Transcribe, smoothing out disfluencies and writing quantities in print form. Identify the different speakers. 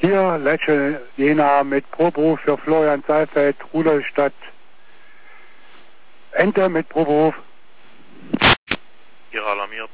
Speaker 1: Hier, Lecce, Jena mit Proberuf für Florian Saalfeld, Rudolstadt. Enter mit Proberuf.
Speaker 2: Hier alarmiert.